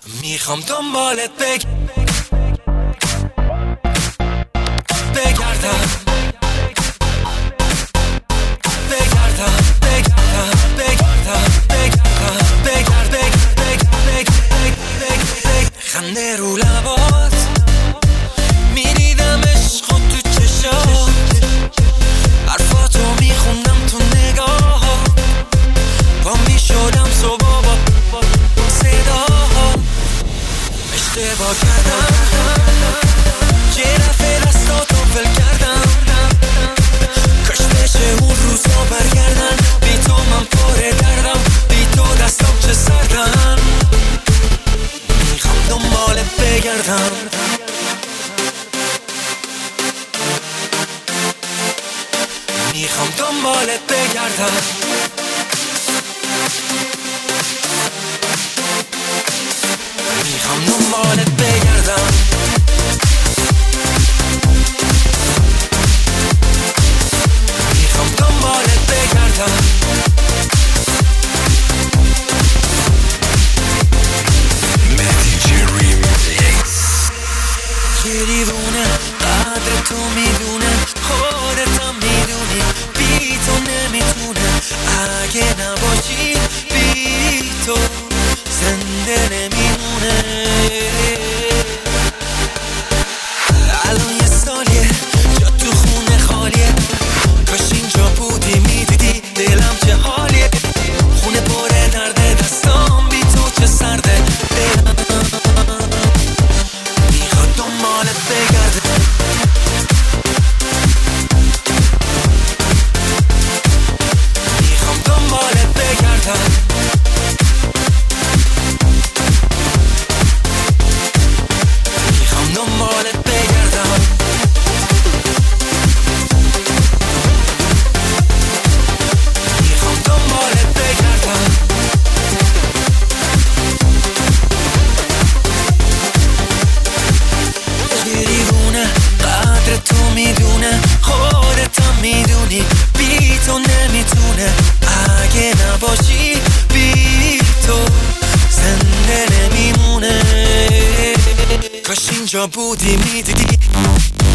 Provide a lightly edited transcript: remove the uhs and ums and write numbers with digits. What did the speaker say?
میخوام دنبالت بگردم خنده رو لبات میدیدم عشق تو چشات حرفاتو میخوندم تو نگاه پا میشدم صبح با صداها اشتباه کردم یه دفعه دستاتو ول کردم کاش بشه اون روزا برگردن بی تو من پر دردم بی تو دستام چه سردن میخوام دنبالت بگردم میخوام دنبالت بگردم میخوام دنبالت بگردم میخوام دنبالت بگردم یه دیوونه قدر تو میدونه خودتم میدونی بی تو نمیتونه اگه نباشی بی تو زنده نمیمونه الان یه سالیه جا تو خونه خالیه کاش اینجا بودی میدیدی دلم چه حالیه خونه پر درده دستام بی تو چه سرده دلم میخواد دنبالت بگرده میخوام دنبالت بگردم میخوام دنبالت بگردم میخوام دنبالت بگردم یه دیوونه قدر تو میدونه خودتم میدونی بی تو نمیتونه اگه نباشی بی تو زنده نمیمونه کاش اینجا بودی میدیدی